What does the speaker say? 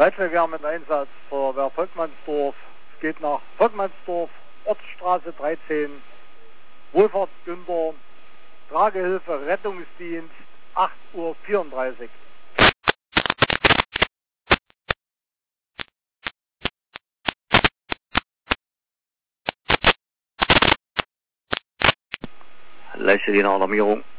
Leitverkehr mit Einsatz Feuerwehr Volkmannsdorf. Es geht nach Volkmannsdorf, Ortsstraße 13, Wohlfahrt Günther, Tragehilfe Rettungsdienst, 8:34 Uhr. Leiste die Alarmierung.